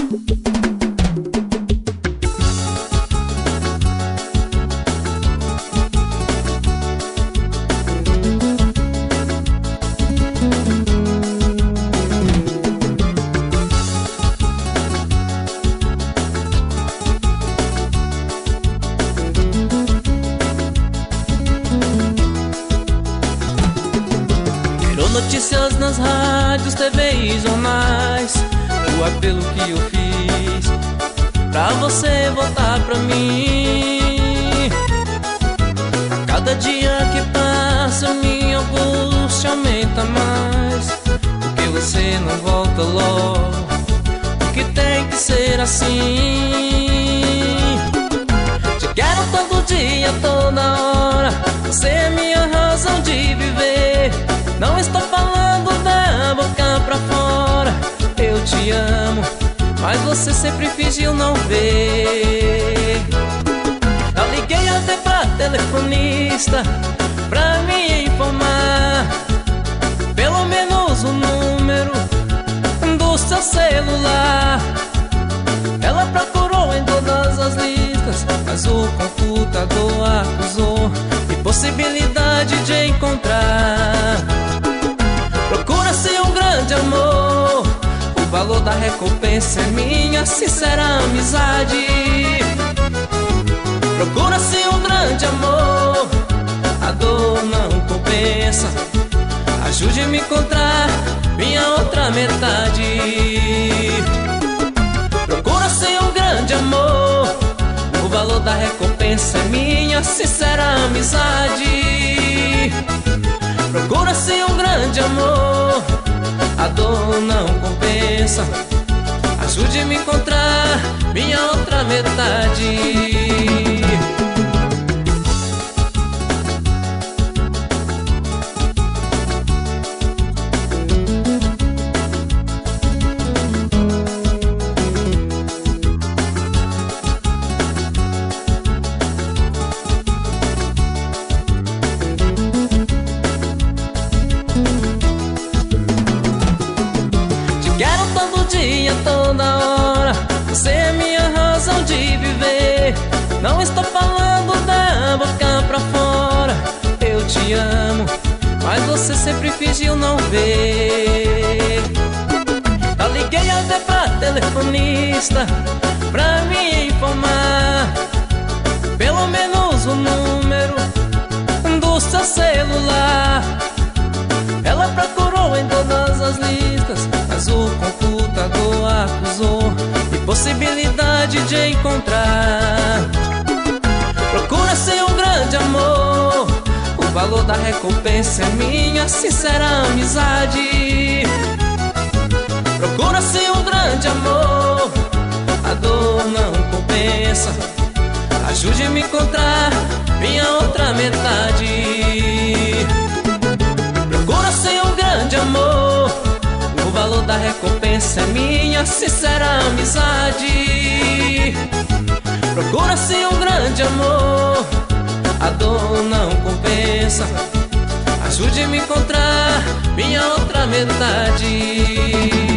Notícias nas rádios, TV e jornais, o apelo que eu fiz pra você voltar pra mim. A cada dia que passa minha angústia aumenta mais, porque você não volta logo, porque tem que ser assim. Te quero todo dia, toda hora, você é minha razão de viver. Não estou falando da boca pra fora, eu te amo, mas você sempre fingiu não ver. Eu liguei até pra telefonista pra me informar, pelo menos o número do seu celular. Ela procurou em todas as listas, mas o computador acusou impossibilidade de encontrar. Procura-se um grande amor, o valor da recompensa é minha sincera amizade. Procura-se um grande amor, a dor não compensa, ajude-me a encontrar minha outra metade. Procura-se um grande amor, o valor da recompensa é minha sincera amizade. Procura-se um grande amor, a dor não compensa, ajude-me a encontrar minha outra metade. Toda hora, você é minha razão de viver. Não estou falando da boca pra fora, eu te amo, mas você sempre fingiu não ver. Eu liguei até pra telefonista pra me informar, pelo menos o número do seu celular. Ela procurou em todas as listas, mas o computador acusou impossibilidade de encontrar. Procura-se um grande amor, o valor da recompensa é minha sincera amizade. Procura-se um grande amor, a dor não compensa, ajude-me a encontrar minha outra metade. Procura-se um grande amor, o valor da recompensa é minha sincera amizade. Procura-se um grande amor, a dor não compensa, ajude-me a encontrar minha outra metade.